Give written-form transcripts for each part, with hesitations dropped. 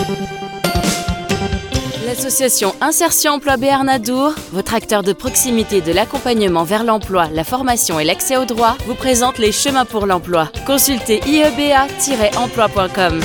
L'association Insertion Emploi Béarn Adour, votre acteur de proximité de l'accompagnement vers l'emploi, la formation et l'accès au droit, vous présente les chemins pour l'emploi. Consultez ieba-emploi.com.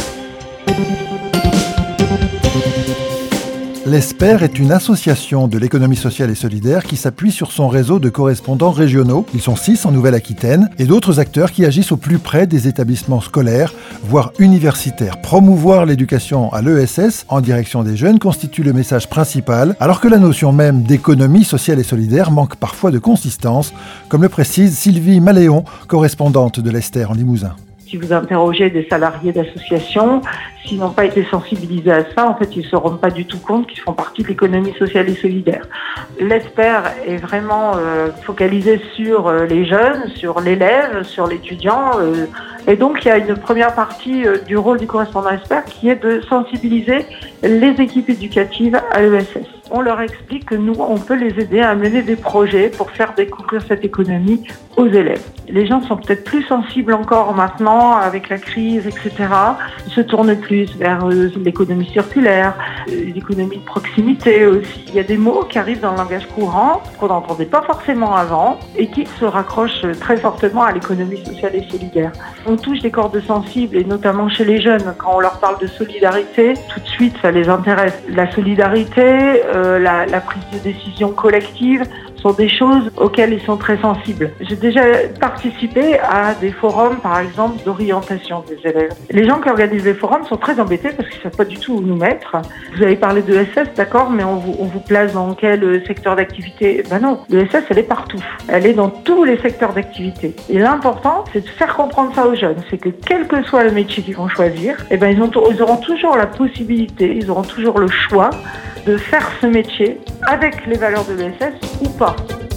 L'ESPER est une association de l'économie sociale et solidaire qui s'appuie sur son réseau de correspondants régionaux. Ils sont 6 en Nouvelle-Aquitaine et d'autres acteurs qui agissent au plus près des établissements scolaires, voire universitaires. Promouvoir l'éducation à l'ESS en direction des jeunes constitue le message principal, alors que la notion même d'économie sociale et solidaire manque parfois de consistance, comme le précise Sylvie Maléon, correspondante de l'ESTER en Limousin. Si vous interrogez des salariés d'associations, s'ils n'ont pas été sensibilisés à ça, en fait, ils ne se rendent pas du tout compte qu'ils font partie de l'économie sociale et solidaire. L'ESPER est vraiment focalisé sur les jeunes, sur l'élève, sur l'étudiant. Et donc, il y a une première partie du rôle du correspondant ESPER qui est de sensibiliser les équipes éducatives à l'ESS. On leur explique que nous, on peut les aider à mener des projets pour faire découvrir cette économie aux élèves. Les gens sont peut-être plus sensibles encore maintenant avec la crise, etc. Ils se tournent plus vers l'économie circulaire, l'économie de proximité aussi. Il y a des mots qui arrivent dans le langage courant qu'on n'entendait pas forcément avant et qui se raccrochent très fortement à l'économie sociale et solidaire. On touche des cordes sensibles et notamment chez les jeunes. Quand on leur parle de solidarité, tout de suite ça les intéresse. La solidarité, la prise de décision collective sont des choses auxquelles ils sont très sensibles. J'ai déjà participé à des forums, par exemple, d'orientation des élèves. Les gens qui organisent les forums sont très embêtés parce qu'ils ne savent pas du tout où nous mettre. Vous avez parlé de l'ESS, d'accord, mais on vous place dans quel secteur d'activité ? Ben non, l'ESS, elle est partout. Elle est dans tous les secteurs d'activité. Et l'important, c'est de faire comprendre ça aux jeunes. C'est que quel que soit le métier qu'ils vont choisir, ils auront toujours la possibilité, ils auront toujours le choix de faire ce métier avec les valeurs de l'ESS ou pas.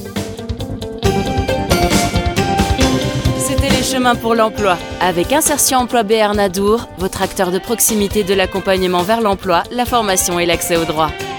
C'était les chemins pour l'emploi. Avec Insertion Emploi Béarn Adour, votre acteur de proximité de l'accompagnement vers l'emploi, la formation et l'accès au droit.